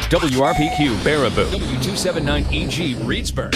WRPQ Baraboo, W279EG Reedsburg.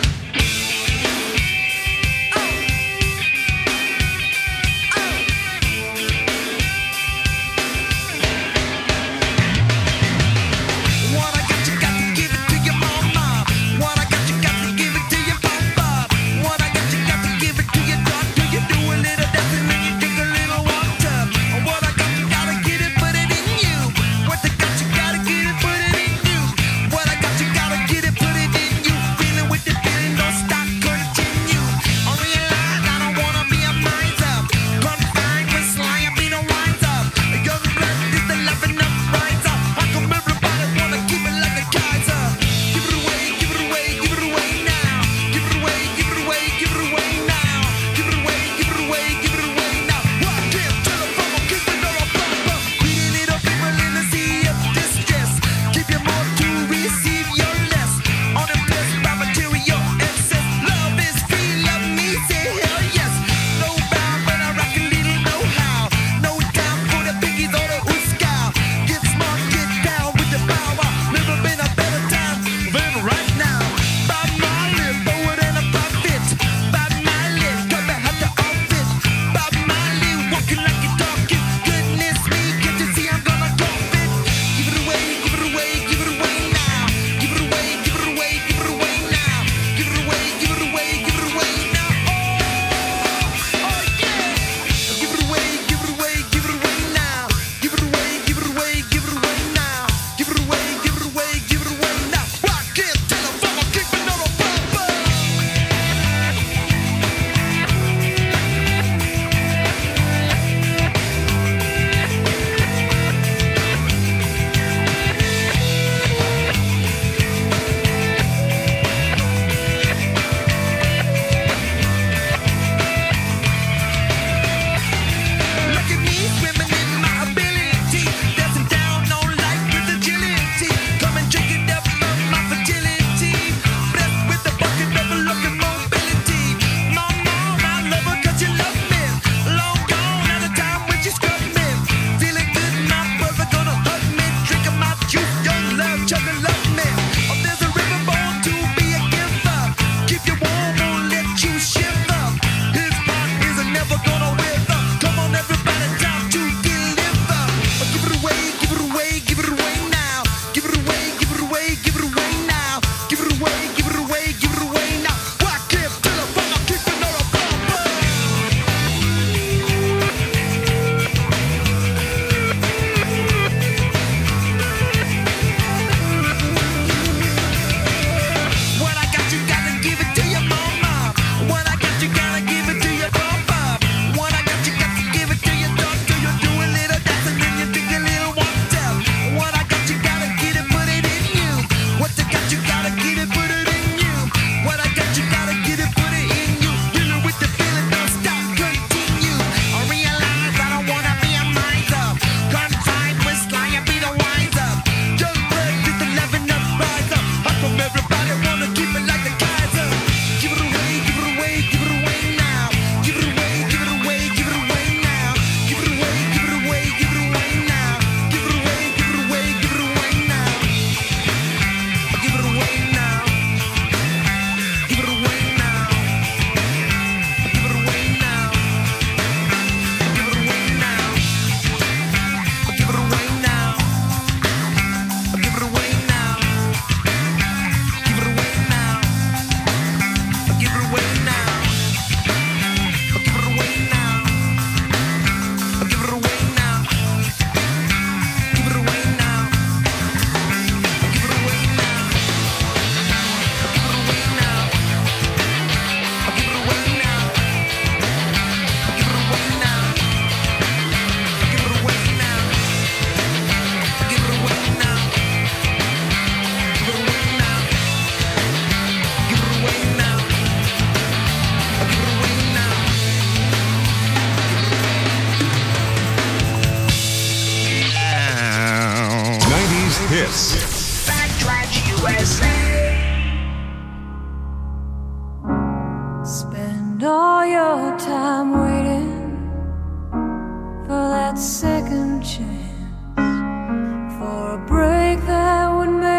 hits. Backdraft USA. Spend all your time waiting for that second chance, for a break that would make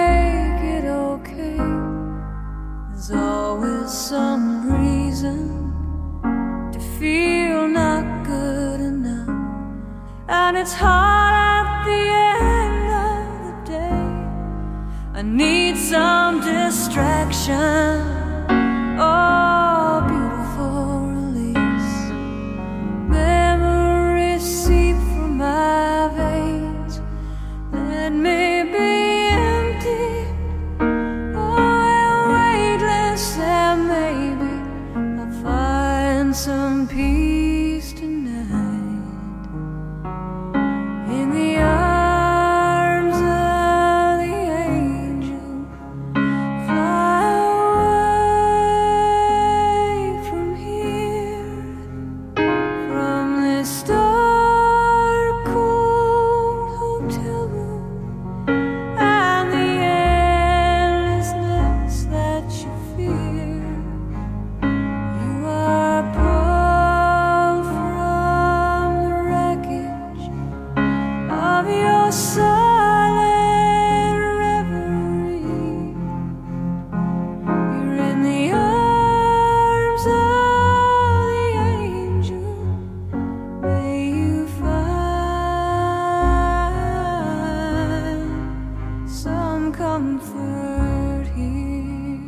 and it's hard at the end of the day. I need some distraction, oh, beautiful release. Memories seep from my veins, let me be empty, oh, weightless, and maybe I'll find some peace tonight in the arms of the angel. Fly away from here, from this dark, cold hotel room and the endlessness that you fear. You are pulled from the wreckage of your silent reverie. You're in the arms of the angel. May you find some comfort here.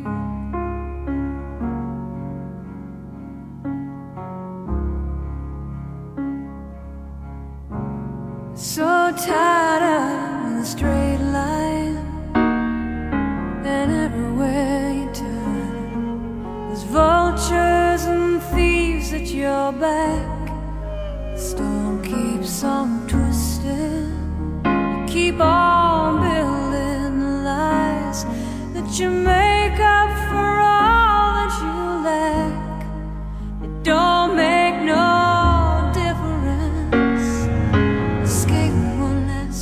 So tired of the straight line, and everywhere you turn, there's vultures and thieves at your back. The storm keeps on twisting. You keep on building the lies that you make up for all that you lack. It don't make no difference. Escape one last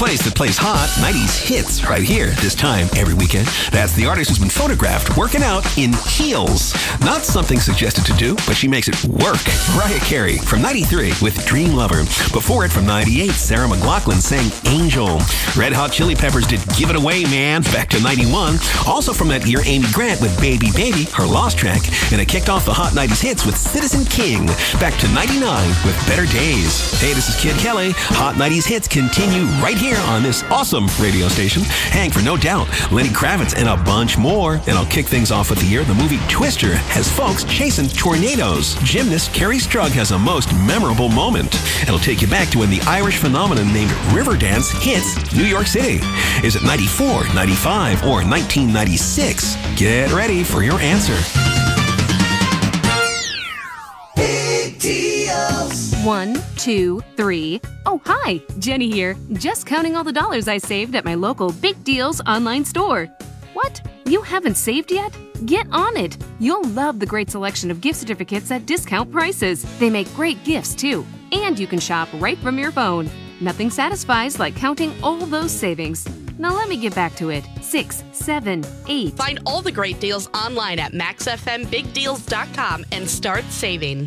place that plays hot 90s hits right here, this time every weekend. That's the artist who's been photographed working out in heels. Not something suggested to do, but she makes it work. Mariah Carey from 93 with Dream Lover. Before it from 98, Sarah McLachlan sang Angel. Red Hot Chili Peppers did Give It Away, Man, back to 91. Also from that year, Amy Grant with Baby Baby, her lost track. And it kicked off the hot 90s hits with Citizen King, back to 99 with Better Days. Hey, this is Kid Kelly. Hot 90s hits continue right here on this awesome radio station. Hang for No Doubt, Lenny Kravitz, and a bunch more. And I'll kick things off with the year the movie Twister has folks chasing tornadoes. Gymnast Kerri Strug has a most memorable moment. It'll take you back to when the Irish phenomenon named Riverdance hits New York City. Is it 94, 95, or 1996? Get ready for your answer. Big deals. 1, 2, 3. Oh, hi, Jenny here. Just counting all the dollars I saved at my local Big Deals online store. What? You haven't saved yet? Get on it. You'll love the great selection of gift certificates at discount prices. They make great gifts, too. And you can shop right from your phone. Nothing satisfies like counting all those savings. Now let me get back to it. 6, 7, 8. Find all the great deals online at maxfmbigdeals.com and start saving.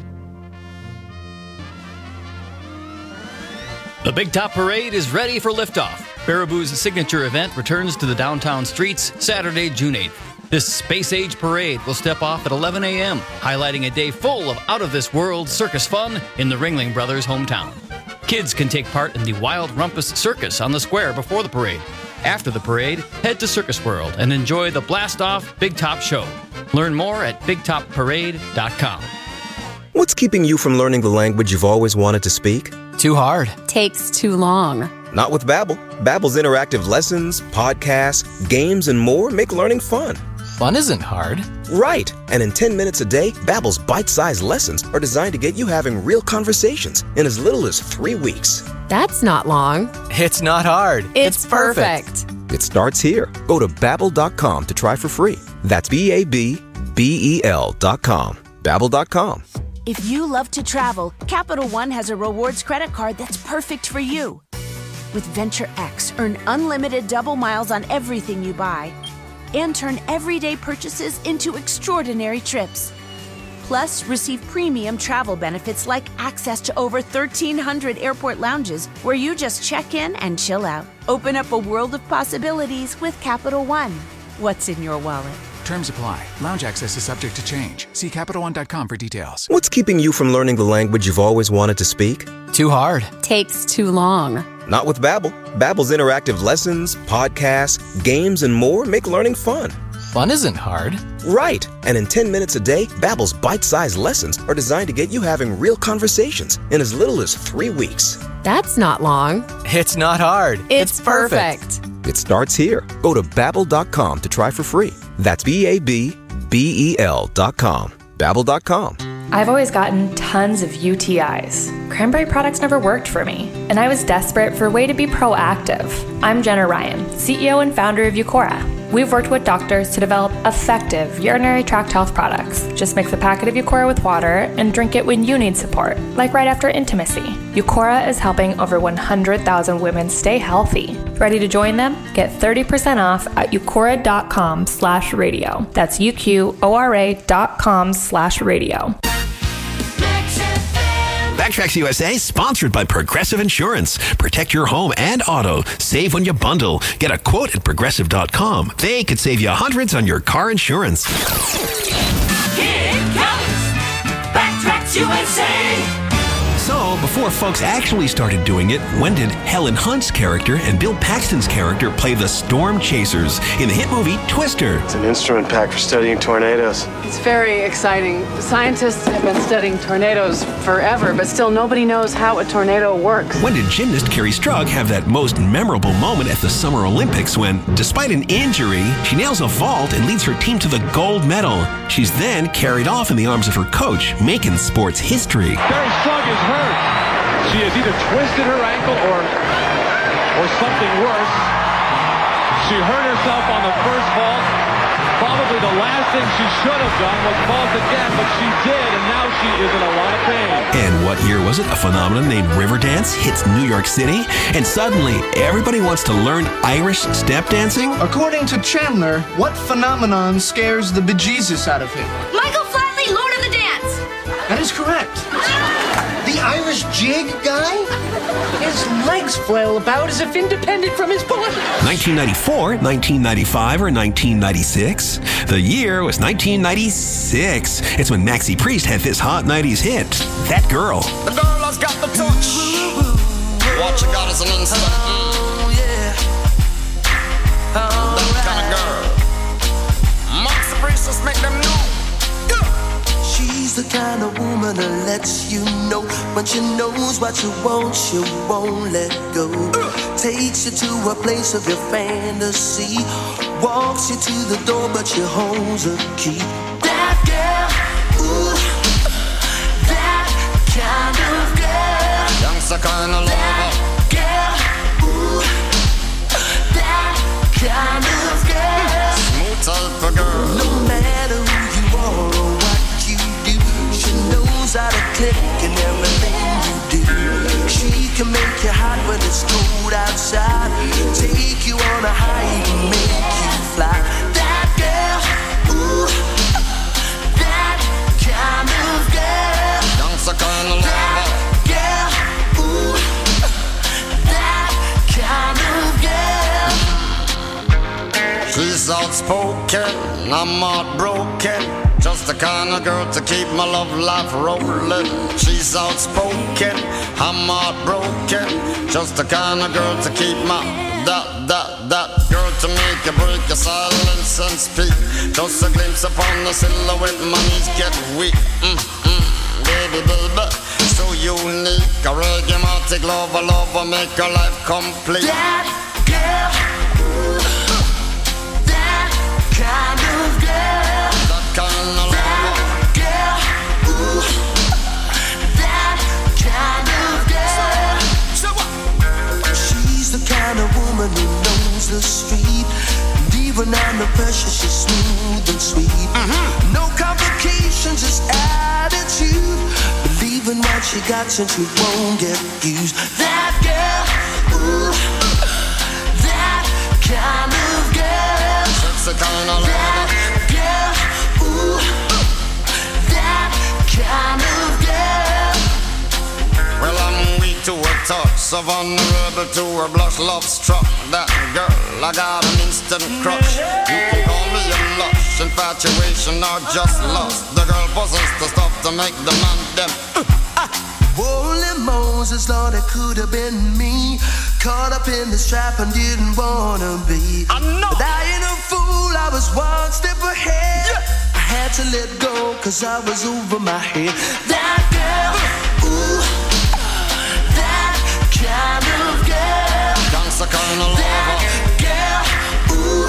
The Big Top Parade is ready for liftoff. Baraboo's signature event returns to the downtown streets Saturday, June 8th. This space-age parade will step off at 11 a.m., highlighting a day full of out-of-this-world circus fun in the Ringling Brothers' hometown. Kids can take part in the Wild Rumpus Circus on the square before the parade. After the parade, head to Circus World and enjoy the Blast-Off Big Top Show. Learn more at BigTopParade.com. What's keeping you from learning the language you've always wanted to speak? Too hard. Takes too long. Not with Babbel. Babbel's interactive lessons, podcasts, games, and more make learning fun. Fun isn't hard. Right. And in 10 minutes a day, Babbel's bite-sized lessons are designed to get you having real conversations in as little as 3 weeks. That's not long. It's not hard. It's perfect. It starts here. Go to Babbel.com to try for free. That's Babbel.com. Babbel.com. If you love to travel, Capital One has a rewards credit card that's perfect for you. With Venture X, earn unlimited double miles on everything you buy and turn everyday purchases into extraordinary trips. Plus, receive premium travel benefits like access to over 1,300 airport lounges where you just check in and chill out. Open up a world of possibilities with Capital One. What's in your wallet? Terms apply. Lounge access is subject to change. See CapitalOne.com for details. What's keeping you from learning the language you've always wanted to speak? Too hard. Takes too long. Not with Babbel. Babbel's interactive lessons, podcasts, games, and more make learning fun. Fun isn't hard. Right. And in 10 minutes a day, Babbel's bite-sized lessons are designed to get you having real conversations in as little as 3 weeks. That's not long. It's not hard. It's perfect. It starts here. Go to Babbel.com to try for free. That's Babbel.com. Babbel.com. I've always gotten tons of UTIs. Cranberry products never worked for me, and I was desperate for a way to be proactive. I'm Jenna Ryan, CEO and founder of Eucora. We've worked with doctors to develop effective urinary tract health products. Just mix a packet of Eucora with water and drink it when you need support, like right after intimacy. Eucora is helping over 100,000 women stay healthy. Ready to join them? Get 30% off at eucora.com/radio. That's UQORA.com/radio. Backtracks USA, sponsored by Progressive Insurance. Protect your home and auto. Save when you bundle. Get a quote at Progressive.com. They could save you hundreds on your car insurance. Here it comes. Backtracks USA. So, before folks actually started doing it, when did Helen Hunt's character and Bill Paxton's character play the Storm Chasers in the hit movie Twister? It's an instrument pack for studying tornadoes. It's very exciting. Scientists have been studying tornadoes forever, but still nobody knows how a tornado works. When did gymnast Kerri Strug have that most memorable moment at the Summer Olympics when, despite an injury, she nails a vault and leads her team to the gold medal? She's then carried off in the arms of her coach, making sports history. Kerri Strug is hurt. She has either twisted her ankle or something worse. She hurt herself on the first vault, probably the last thing she should have done was vault again, but she did, and now she is in a lot of pain. And what year was it? A phenomenon named Riverdance hits New York City, and suddenly everybody wants to learn Irish step dancing? According to Chandler, what phenomenon scares the bejesus out of him? Michael Flatley, Lord of the Dance! That is correct. The Irish jig guy? His legs flail about as if independent from his body. 1994, 1995, or 1996? The year was 1996. It's when Maxi Priest had this hot 90s hit, That Girl. The girl has got the touch. What you got is an instant. That kind of girl. Maxi Priest just make them know. She's the kind of woman that lets you know when she knows what you want, she won't let go. Takes you to a place of your fantasy, walks you to the door, but she holds a key. That girl, ooh, that kind of girl. Youngster kind of lover. That girl, ooh, that kind of girl. Smooth type of girl. No matter who you are or what you do, she knows how to click in everything you do. She can make you hot when it's cold outside, take you on a high and make you fly. That girl, ooh, that kind of girl. Youngster kind of lover. That girl, ooh, that kind of girl. She's outspoken, I'm heartbroken. Just the kind of girl to keep my love life rolling. She's outspoken, I'm heartbroken. Just the kind of girl to keep my that girl to make you break your silence and speak. Just a glimpse upon the silhouette, my knees get weak. Baby, baby, so unique. A reggae-matic lover, make her life complete. That girl, ooh, that kind of girl. That kind of lover. Girl, ooh, that kind of girl. She's the kind of woman who knows the street. And even under pressure, she's smooth and sweet. No complications, just attitude. Believe in what she got since you won't get used. That girl, ooh, that kind of girl. She's the kind of lover. Girl, ooh, that kind of girl. Well, I'm weak to her touch, so vulnerable to her blush. Love struck that girl, I got an instant crush. You can call me a lush, infatuation or just lust. The girl possesses the stuff to make the man them. Holy Moses, Lord, it could have been me. Caught up in this trap and didn't wanna be. I know. But I ain't a fool, I was one step ahead. I had to let go, cause I was over my head. That girl, ooh, that kind of girl. Gangsta kind of lover. That girl, ooh,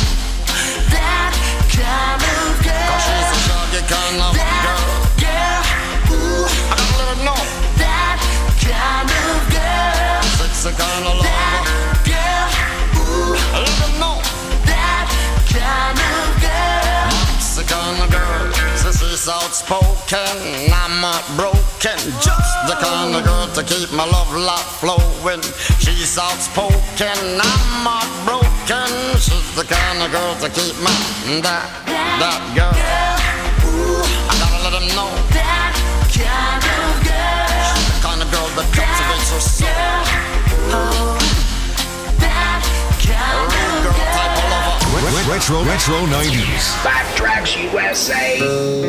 that kind of girl. Cause she's a shaggy kind of girl. Girl, ooh, I gotta let her know. that kind of girl. Sexy kind of lover. Girl, ooh, I let her know. that kind of girl. Sexy kind of girl. She's outspoken, I'm heartbroken. Just the kind of girl to keep my love life flowing. She's outspoken, I'm heartbroken. She's the kind of girl to keep my that girl. Ooh, I gotta let them know. that kind of girl. She's the kind of girl that cultivates her soul. Oh, that kind of Girl type of lover. Retro 90s. Backtracks USA.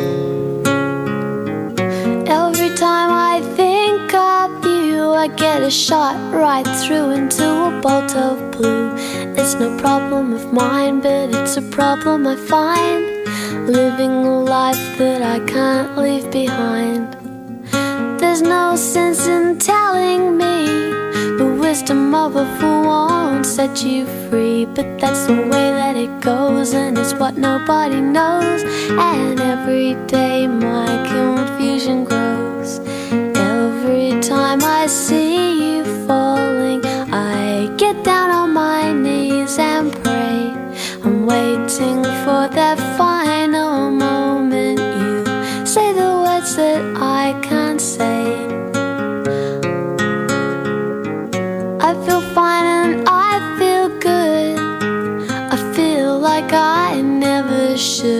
Every time I think of you, I get a shot right through into a bolt of blue. It's no problem of mine, but it's a problem I find, living a life that I can't leave behind. There's no sense in telling me the wisdom of a fool won't set you free, but that's the way that it goes, and it's what nobody knows. And every day my confusion grows. Every time I see you falling, I get down on my knees and pray. I'm waiting for that final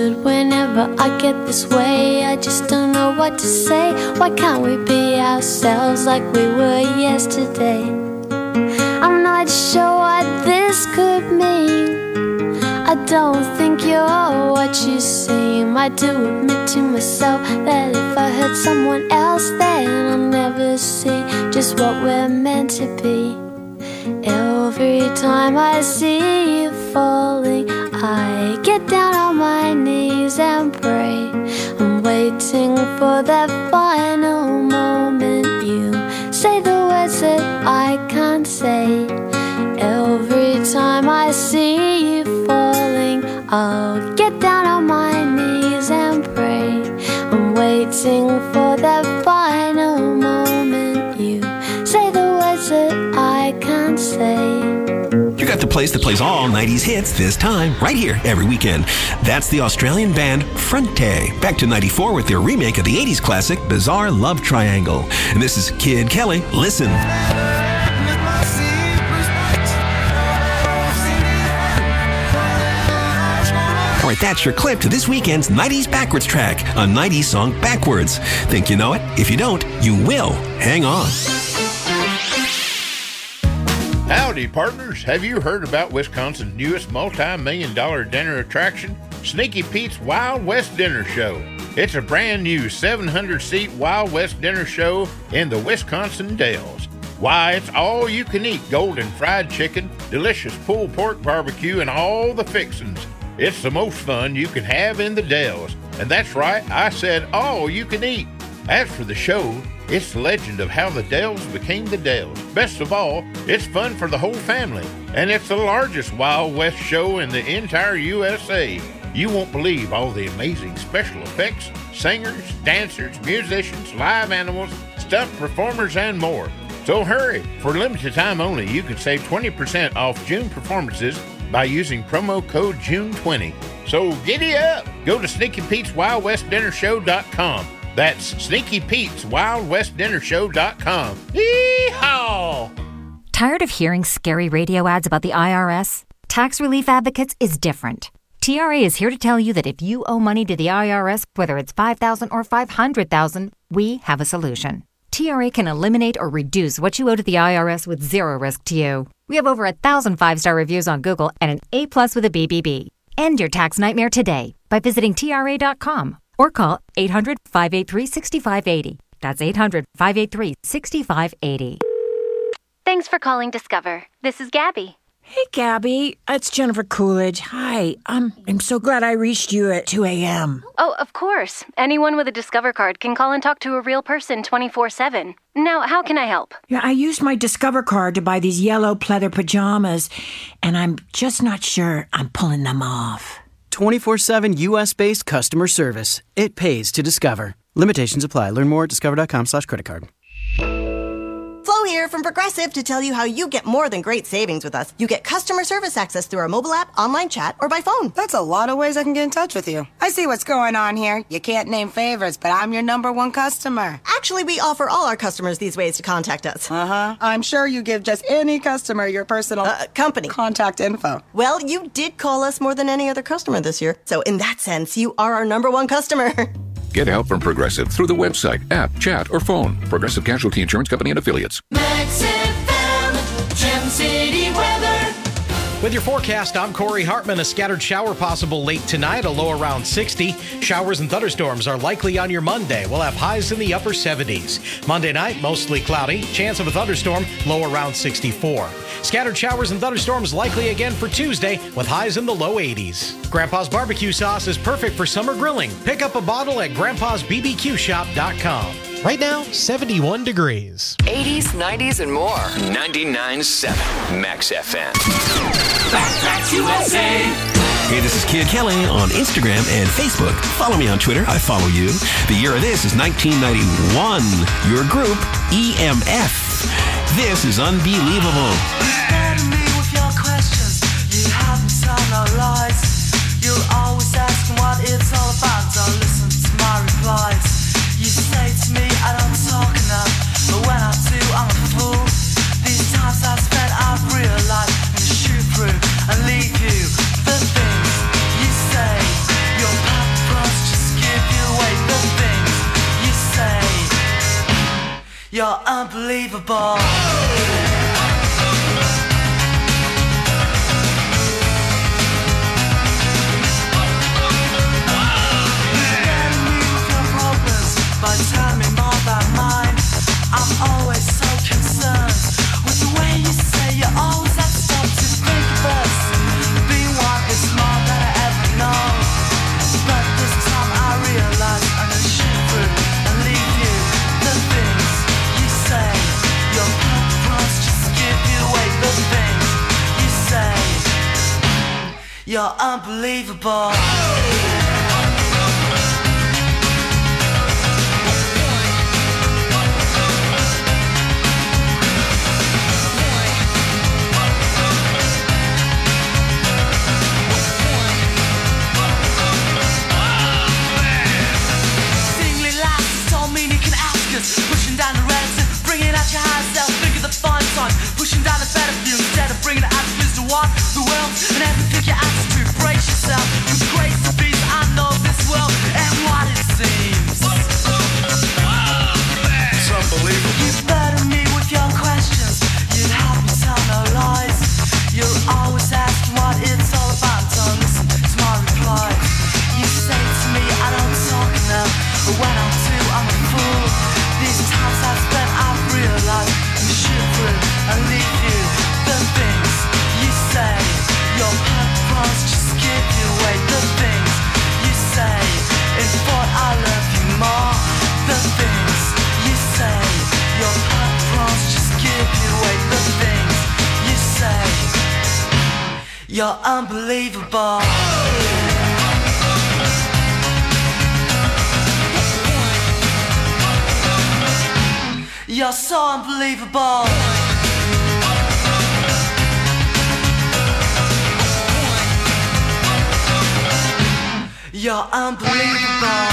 good whenever I get this way. I just don't know what to say. Why can't we be ourselves like we were yesterday? I'm not sure what this could mean. I don't think you're what you seem. I do admit to myself that if I hurt someone else, then I'll never see just what we're meant to be. Every time I see you falling, I get down on my knees and pray. I'm waiting for that final moment. You say the words that I can't say. Every time I see you falling, I'll get down on my knees and pray. I'm waiting for that final moment. You say the words that I can't say. You got the place that plays all 90s hits this time, right here every weekend. That's the Australian band Fronte, back to 94 with their remake of the 80s classic Bizarre Love Triangle. And this is Kid Kelly. Listen. All right, that's your clip to this weekend's 90s Backwards track, a 90s song backwards. Think you know it? If you don't, you will. Hang on. Howdy, partners. Have you heard about Wisconsin's newest multi-million-dollar dinner attraction, Sneaky Pete's Wild West Dinner Show? It's a brand new 700-seat Wild West Dinner Show in the Wisconsin Dells. Why, it's all you can eat golden fried chicken, delicious pulled pork barbecue, and all the fixins'. It's the most fun you can have in the Dells. And that's right, I said all you can eat. As for the show, it's the legend of how the Dells became the Dells. Best of all, it's fun for the whole family. And it's the largest Wild West show in the entire USA. You won't believe all the amazing special effects, singers, dancers, musicians, live animals, stuffed performers, and more. So hurry! For limited time only, you can save 20% off June performances by using promo code June20. So giddy up! Go to SneakyPetesWildWestDinnerShow.com. That's SneakyPetesWildWestDinnerShow.com. Yee-haw! Tired of hearing scary radio ads about the IRS? Tax Relief Advocates is different. TRA is here to tell you that if you owe money to the IRS, whether it's $5,000 or $500,000, we have a solution. TRA can eliminate or reduce what you owe to the IRS with zero risk to you. We have over 1,000 5-star reviews on Google and an A+ with a BBB. End your tax nightmare today by visiting TRA.com or call 800-583-6580. That's 800-583-6580. Thanks for calling Discover. This is Gabby. Hey, Gabby. It's Jennifer Coolidge. Hi. I'm so glad I reached you at 2 a.m. Oh, of course. Anyone with a Discover card can call and talk to a real person 24/7. Now, how can I help? Yeah, I used my Discover card to buy these yellow pleather pajamas, and I'm just not sure I'm pulling them off. 24/7 U.S.-based customer service. It pays to Discover. Limitations apply. Learn more at discover.com/creditcard. Flo here from Progressive to tell you how you get more than great savings with us. You get customer service access through our mobile app, online chat, or by phone. That's a lot of ways I can get in touch with you. I see what's going on here. You can't name favorites, but I'm your #1 customer. Actually, we offer all our customers these ways to contact us. I'm sure you give just any customer your personal company contact info. Well, you did call us more than any other customer this year. So in that sense, you are our #1 customer. Get help from Progressive through the website, app, chat, or phone. Progressive Casualty Insurance Company and Affiliates. Max FM, Gem City weather. With your forecast, I'm Corey Hartman. A scattered shower possible late tonight, a low around 60. Showers and thunderstorms are likely on your Monday. We'll have highs in the upper 70s. Monday night, mostly cloudy. Chance of a thunderstorm, low around 64. Scattered showers and thunderstorms likely again for Tuesday, with highs in the low 80s. Grandpa's barbecue sauce is perfect for summer grilling. Pick up a bottle at grandpasbbqshop.com. Right now, 71 degrees. 80s, 90s, and more. 99.7 Max FM. Backtracks USA. Hey, this is Kid Kelly on Instagram and Facebook. Follow me on Twitter. I follow you. The year of this is 1991. Your group, EMF. This is unbelievable. You'll always ask what it's all about. Don't listen to my replies. You say to me I don't talk enough, but when I do I'm a fool. These times I've spent I've realized I'm gonna shoot through and leave you. The things you say, your past You're unbelievable. But tell me more about mine. I'm always so concerned with the way you say you always have to stop to think of us. Being one is more than I ever know. But this time I realize I'm gonna shoot through and leave you. The things you say, your purpose just give you away. The things you say, you're unbelievable. Pushing down the ranks and bringing out your higher self. Think of the fun time, pushing down the better view instead of bringing the attitudes to what the world and everything your attitude. Brace yourself, cause grace to be. I know this world and what it seems. It's unbelievable. You burden me with your questions. You help me tell no lies. You're always asking what it's all about. Don't listen to my replies. You say to me I don't talk enough, but when I do I'm a fool. These times I've spent, I've realized you shoot through and leave you. The things you say, your purpose just give you away. The things you say, it's what I love you more. The things you say, your purpose just give you away. The things you say, you're unbelievable. You're so unbelievable. You're unbelievable.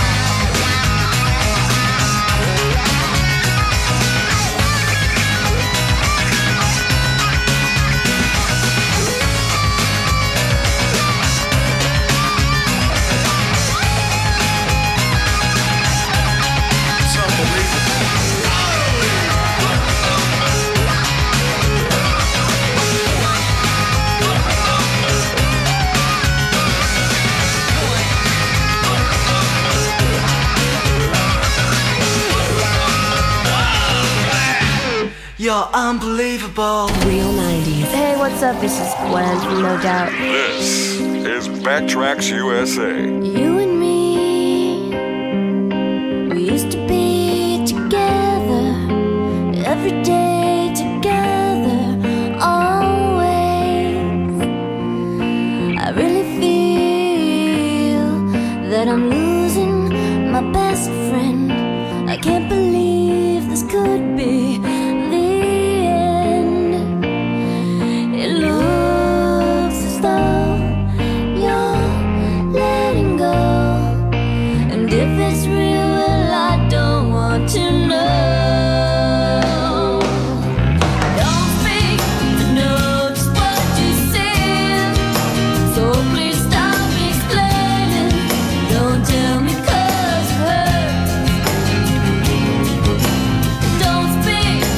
You're unbelievable. Real 90s. Hey, what's up? This is Gwen from No Doubt. This is Backtracks USA. You and me, we used to be together, every day together, always. I really feel that I'm losing my best friend. I can't believe this could be to know. Don't speak to know just what you said, so please stop explaining. Don't tell me 'cause it hurts. Don't speak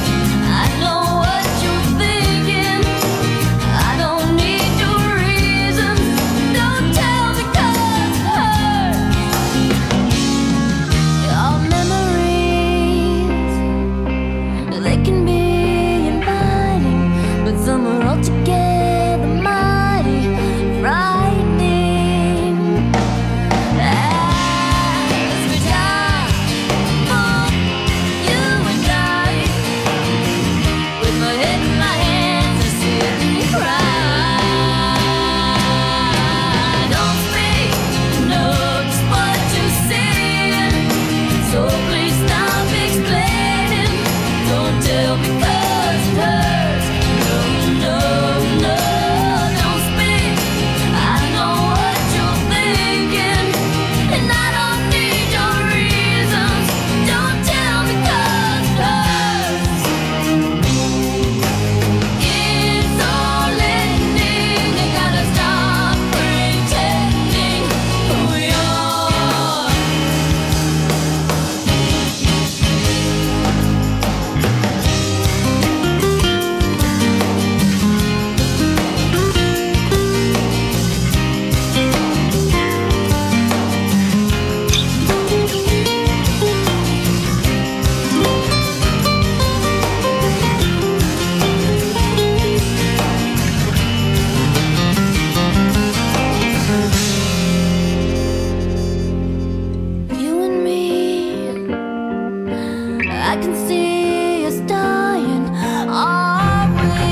can see us dying. Are we?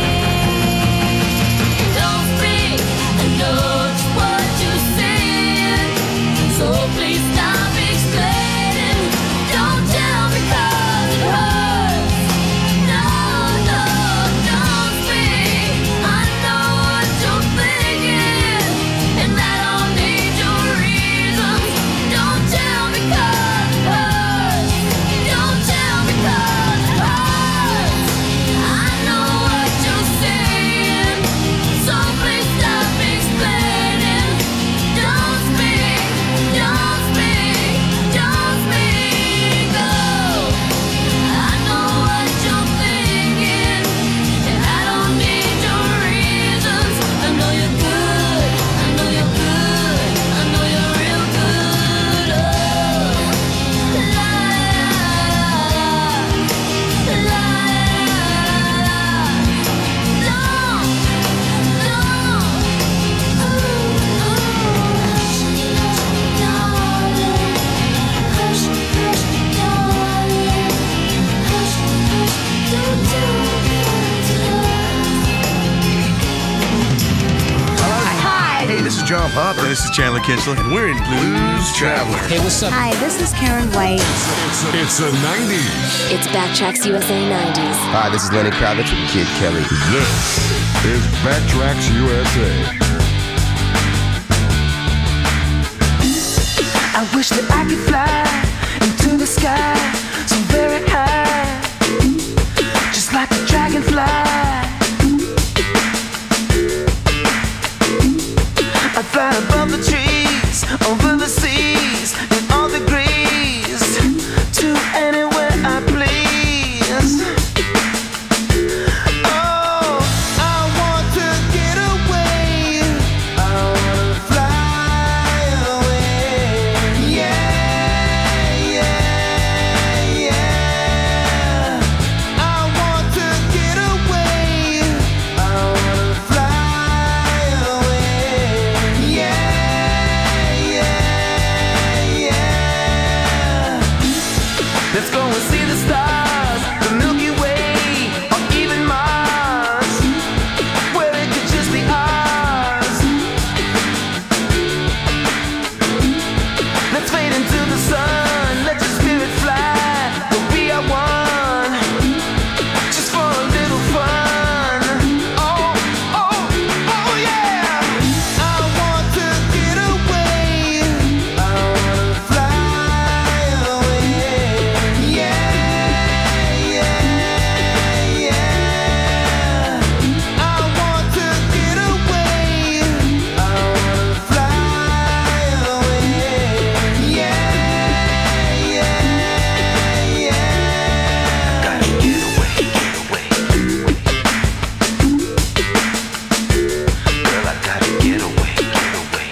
Don't speak, I know just what you're saying. So please stop explaining. Don't tell me 'cause it hurts. No, no, don't speak. I know what you're thinking, and I don't need your reasons. Don't tell me 'cause it hurts. Don't tell me 'cause it hurts. I know what you're saying, so please stop explaining. Don't speak, don't speak, don't speak. Oh, I know what you're thinking, and I don't need your reasons. I know you're good, I know you're good, I know you're real good. Oh, la la la Hey, this is John Pop. And this is Chandler Kinchler. And we're in Blues Traveler. Hey, what's up? Hi, this is Karen White. It's the 90s. It's Backtracks USA 90s. Hi, this is Lenny Kravitz with Kid Kelly. This is Backtracks USA. I wish that I could fly into the sky so very high, just like a dragonfly. I'd fly above the trees, over the seas, in all degrees, to anywhere I please. Oh, I want to get away. I want to fly away. Yeah, yeah, yeah. I want to get away. I want to fly away. Yeah, yeah, yeah. Let's go and see the stars, the Milky Way, or even Mars, where it could just be ours. Let's fade into the sun, let your spirit fly, but we are one, just for a little fun. Oh, oh, oh yeah. I want to get away. I want to fly away. Yeah, yeah, yeah. I want to get away. I want to fly away. Yeah, yeah, yeah. Gotta get away, get away. Girl, I gotta get away, get away.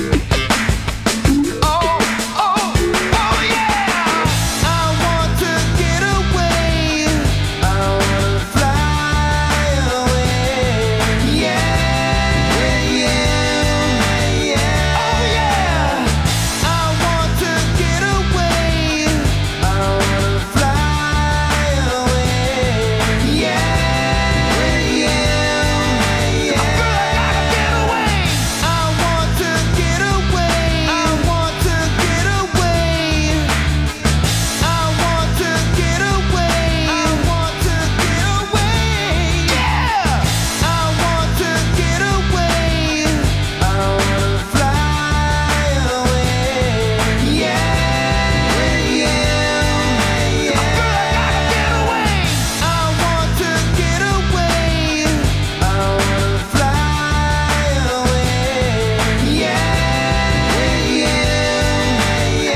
Oh, oh, oh yeah. I want to get away. I want to fly away. Yeah, yeah, yeah. Oh yeah. I want to get away. I want to fly away. Yeah, yeah, yeah. Girl, I gotta get away. I want to get away. I want to get away. I want to get away. I want to get away. Yeah. I want to get away. I want to fly away. Yeah, yeah, yeah. Girl, I gotta get away. I want to get away. I want to fly away. Yeah, yeah,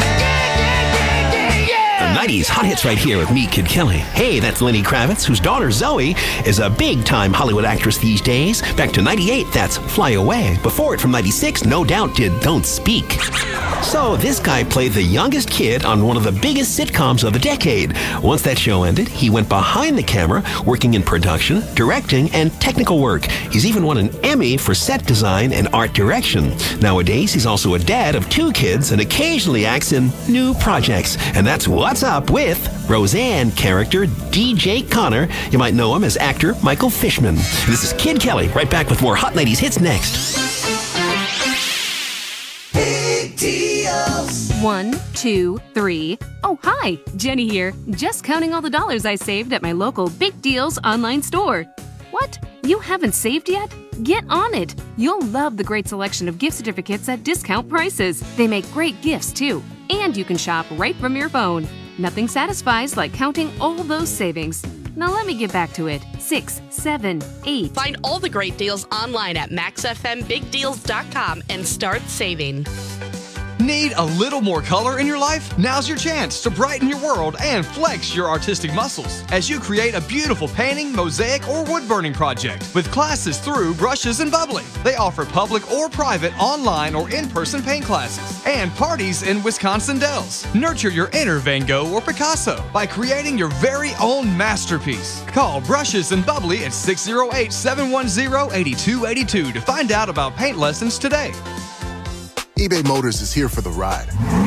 yeah. The 90s hot hits right here with me, Kid Kelly. Hey, that's Lenny Kravitz, whose daughter Zoe is a big-time Hollywood actress these days. Back to 98, that's Fly Away. Before it, from 96, No Doubt did Don't Speak. So this guy played the youngest kid on one of the biggest sitcoms of the decade. Once that show ended, he went behind the camera, working in production, directing, and technical work. He's even won an Emmy for set design and art direction. Nowadays, he's also a dad of 2 kids and occasionally acts in new projects. And that's what's up Up with Roseanne character DJ Connor. You might know him as actor Michael Fishman. This is Kid Kelly, right back with more Hot 90s hits next. Big deals. 1, 2, 3. Oh, hi, Jenny here. Just counting all the dollars I saved at my local Big Deals online store. What? You haven't saved yet? Get on it. You'll love the great selection of gift certificates at discount prices. They make great gifts, too. And you can shop right from your phone. Nothing satisfies like counting all those savings. Now let me get back to it. 6, 7, 8. Find all the great deals online at MaxFMBigDeals.com and start saving. Need a little more color in your life? Now's your chance to brighten your world and flex your artistic muscles as you create a beautiful painting, mosaic, or wood burning project with classes through Brushes and Bubbly. They offer public or private, online or in-person paint classes and parties in Wisconsin Dells. Nurture your inner Van Gogh or Picasso by creating your very own masterpiece. Call Brushes and Bubbly at 608-710-8282 to find out about paint lessons today. eBay Motors is here for the ride.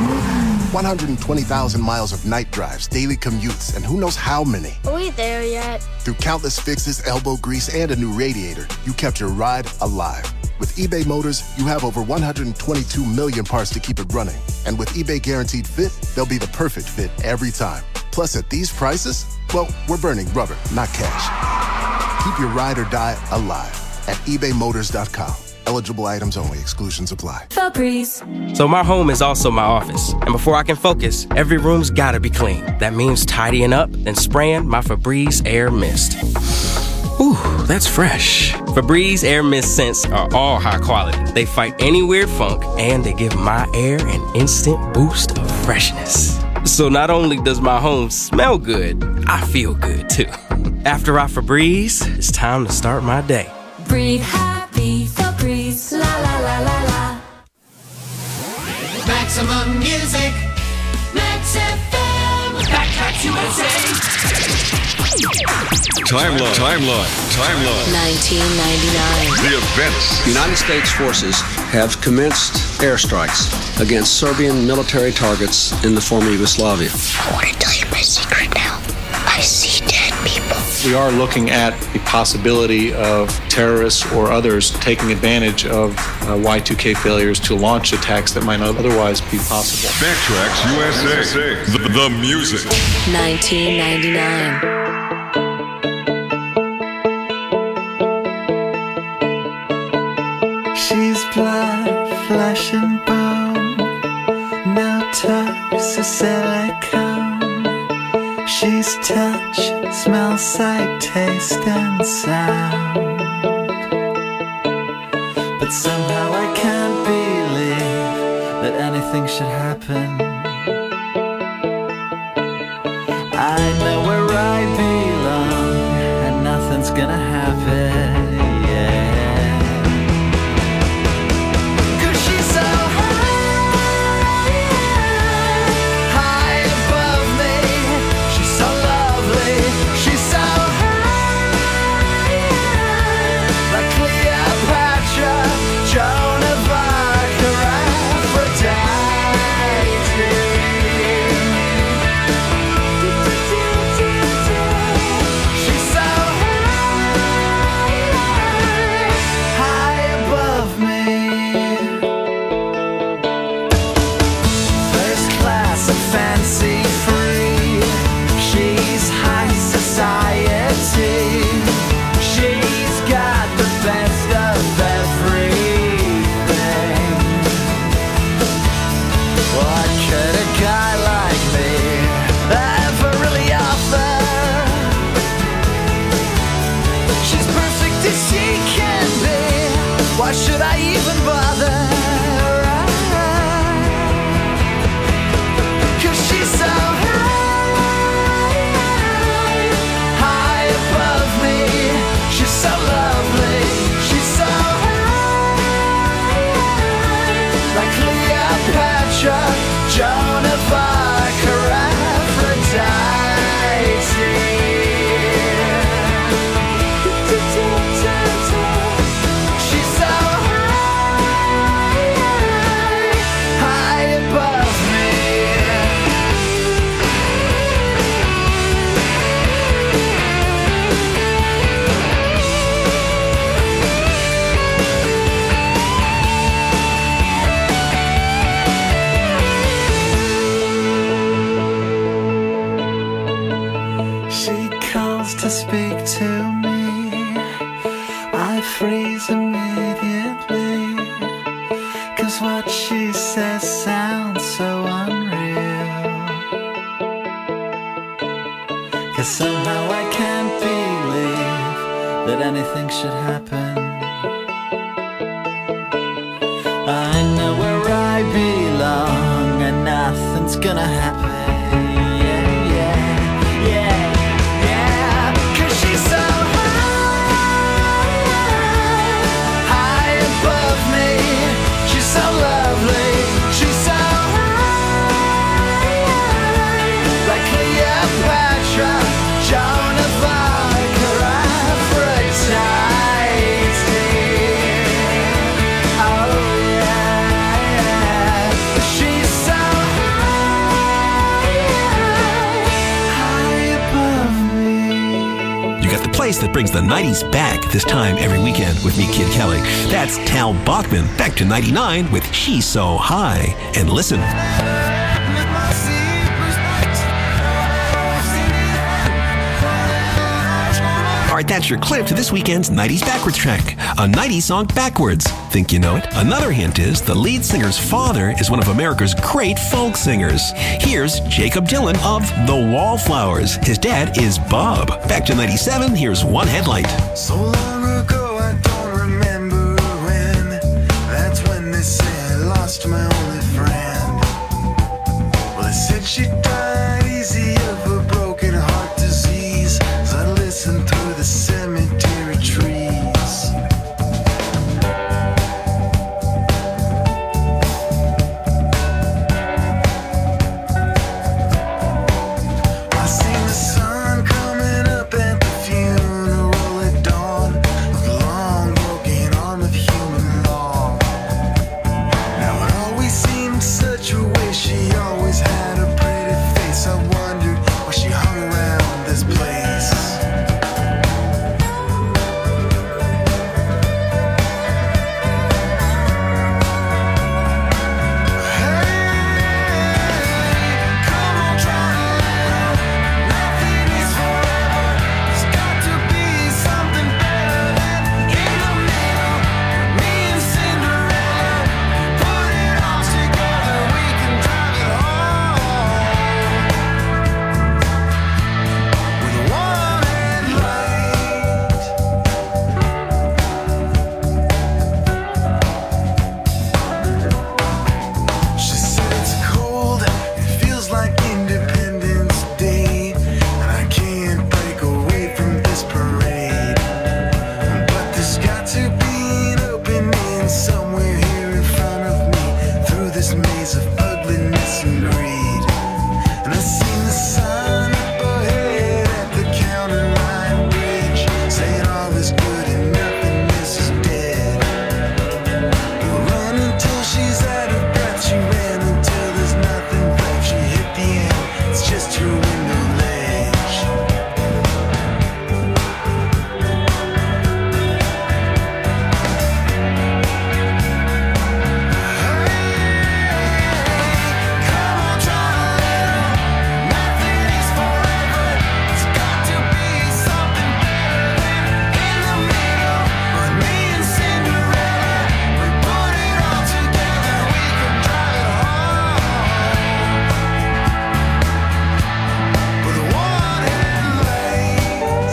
120,000 miles of night drives, daily commutes, and who knows how many. Are we there yet? Through countless fixes, elbow grease, and a new radiator, you kept your ride alive. With eBay Motors, you have over 122 million parts to keep it running. And with eBay Guaranteed Fit, they'll be the perfect fit every time. Plus, at these prices, well, we're burning rubber, not cash. Keep your ride or die alive at ebaymotors.com. Eligible items only. Exclusions apply. Febreze. So my home is also my office. And before I can focus, every room's gotta be clean. That means tidying up, then spraying my Febreze Air Mist. Ooh, that's fresh. Febreze Air Mist scents are all high quality. They fight any weird funk, and they give my air an instant boost of freshness. So not only does my home smell good, I feel good too. After I Febreze, it's time to start my day. Breathe happy, Febreze, la la la la la. Maximum music, Max FM, Backtracks USA. Timeline. 1999. The events. United States forces have commenced airstrikes against Serbian military targets in the former Yugoslavia. I want to tell you my secret now. I see dead people. We are looking at the possibility of terrorists or others taking advantage of Y2K failures to launch attacks that might not otherwise be possible. Backtracks USA. The music. 1999. She's blood, flesh and bone, no tucks or silicone. She's touch, smell, sight, taste and sound. But somehow I can't believe that anything should happen. I know where I belong and nothing's gonna happen. Why should I even bother? Cause she's so high above me. She's so lovely. She's so high, like Cleopatra, Joan of Arc, or Aphrodite. to speak to me, I freeze immediately, 'cause what she says sounds so unreal. 'Cause somehow I can't believe that anything should happen. I know where I belong and nothing's gonna happen. That brings the 90s back this time every weekend with me, Kid Kelly. That's Tal Bachman, back to 99 with She's So High. And listen. All right, that's your clip to this weekend's 90s Backwards track. A 90s song backwards. Think you know it? Another hint is the lead singer's father is one of America's great folk singers. Here's Jacob Dylan of The Wallflowers. His dad is Bob. Back to 97, here's One Headlight. So long ago, I don't remember when. That's when they said I lost my only friend. Well, they said she died easy of a broken heart disease. As I listened through the cemetery trees. I seen the sun coming up at the funeral at dawn, with a long broken arm of human law. Now it always seemed such a waste. She always had a pretty face. I wondered why she hung around this place. She said it's cold, it feels like Independence Day, and I can't break away from this parade. But there's got to be an opening somewhere here in front of me, through this maze of ugliness and greed. And I seen the sign up ahead at the County Line Bridge, saying all is good and nothingness is dead. You'll run until she's out of breath. She ran until there's nothing left. She hit the end, it's just her window ledge. Come on, try a little. Nothing is forever. It's got to be something better than in the middle. With me and Cinderella, we put it all together. We can drive it home with one headlight.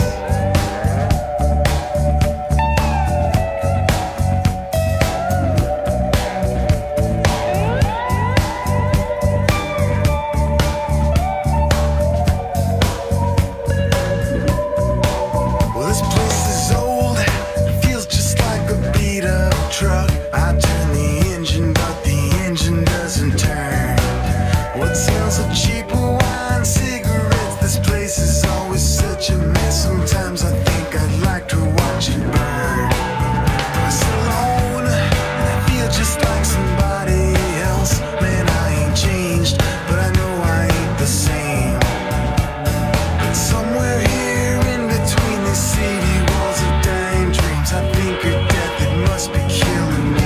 Well, this place is old. It feels just like a beat up truck. I turn the engine, but the engine doesn't turn. What smells of cheap wine, cigarettes? This place is always such a mess. Sometimes I think I'd like to watch it burn. I was alone, and I feel just like somebody else. Man, I ain't changed, but I know I ain't the same. But somewhere here in between these city walls of dying dreams, I think of death, it must be killing me.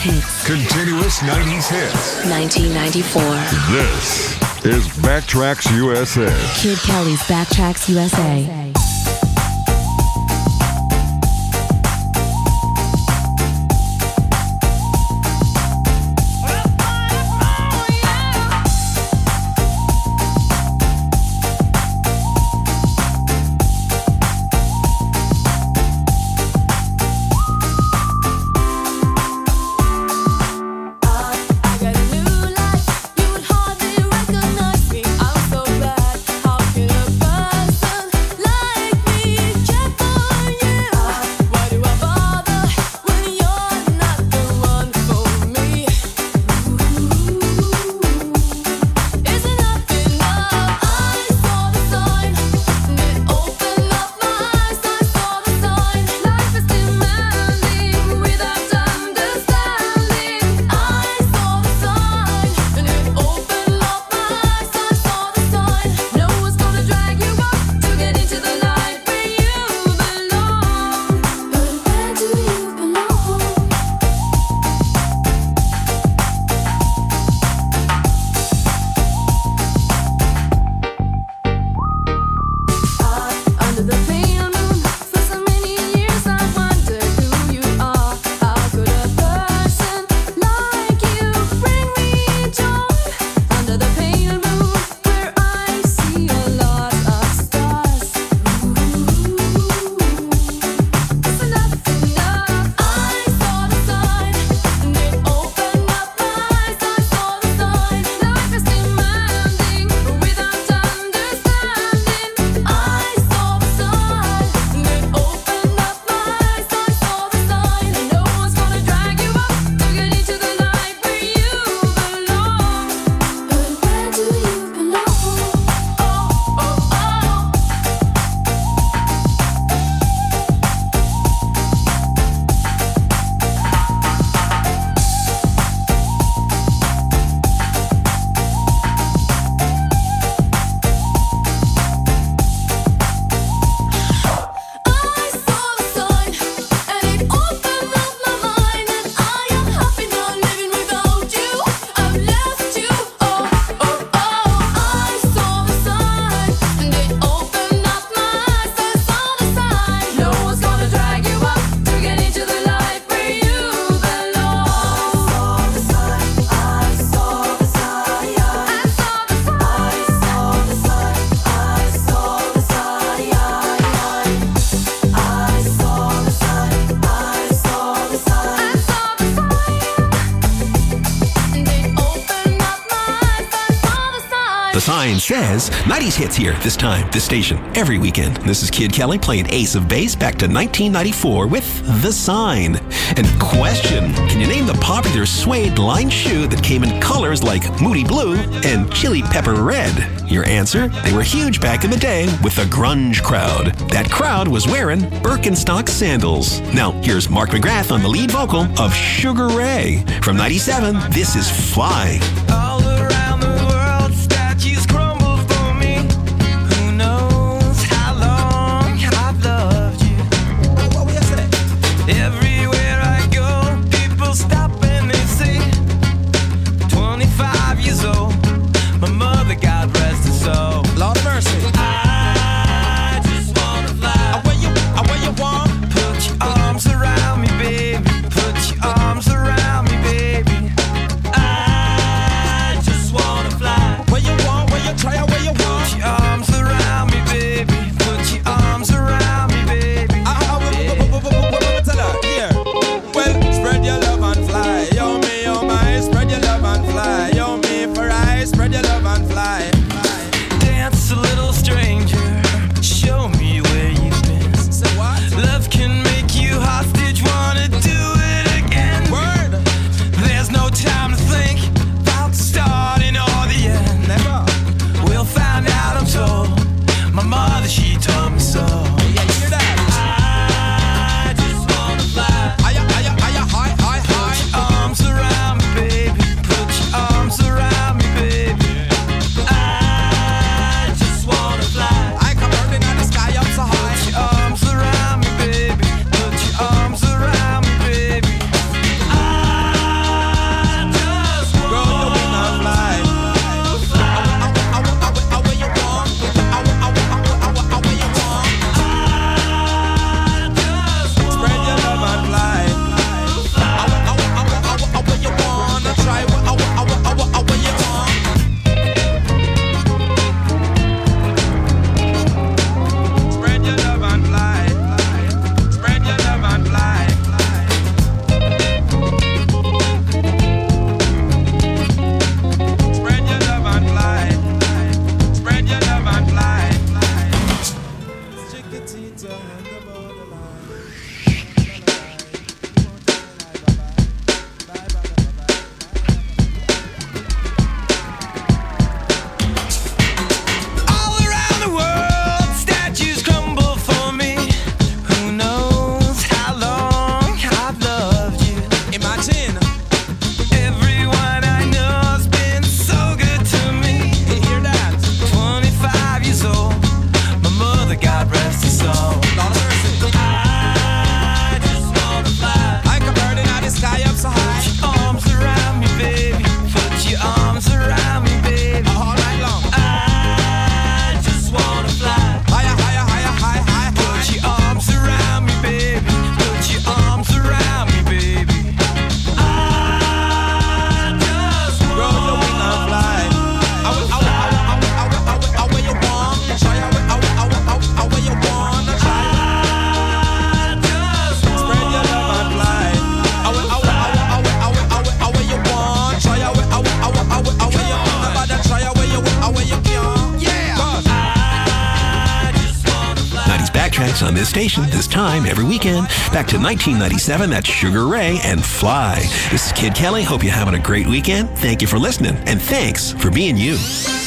hits. Continuous 90s hits. 1994. This is Backtracks USA. Kid Kelly's Backtracks USA. The sign says 90s hits here, this time, this station, every weekend. This is Kid Kelly playing Ace of Base back to 1994 with The Sign. And question, can you name the popular suede lined shoe that came in colors like Moody Blue and Chili Pepper Red? Your answer, they were huge back in the day with the grunge crowd. That crowd was wearing Birkenstock sandals. Now, here's Mark McGrath on the lead vocal of Sugar Ray. From 97, this is Fly. All around the world, statues crumble for me. Who knows how long I've loved you? Everywhere I go, people stop and they say, 25 years old, my mother, God rest her soul. Lord of mercy. I just wanna fly. Where you want? Put your arms around me, baby. Put your arms around me, baby. I on this station, this time every weekend. Back to 1997, that's Sugar Ray and Fly. This is Kid Kelly. Hope you're having a great weekend. Thank you for listening, and thanks for being you.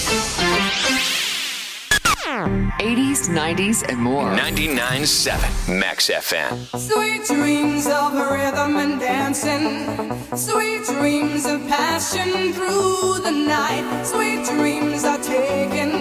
80s, 90s, and more. 99.7 Max FM. Sweet dreams of rhythm and dancing. Sweet dreams of passion through the night. Sweet dreams are taken